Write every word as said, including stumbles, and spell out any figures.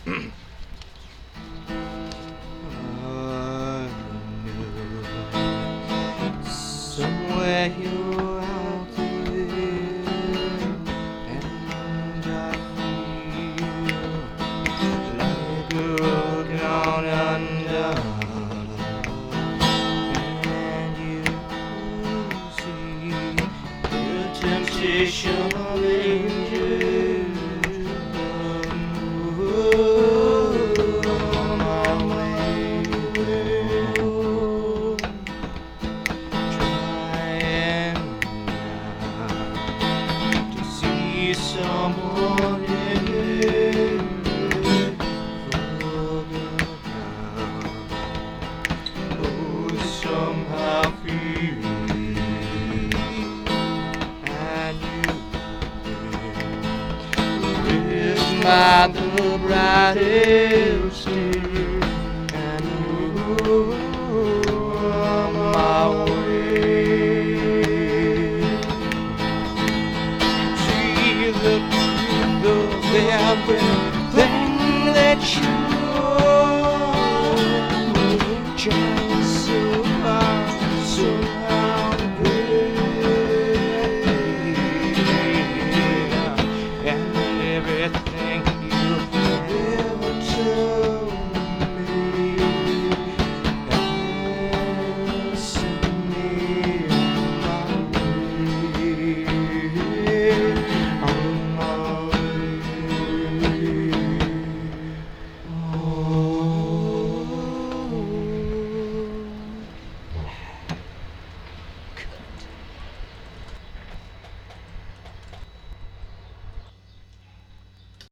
Somewhere you're out there, and I feel like a road gone undone, and you see the temptation of angels on my way. Someone in oh, somehow feel and you live by the brightest star, and you on my way. See the everything that you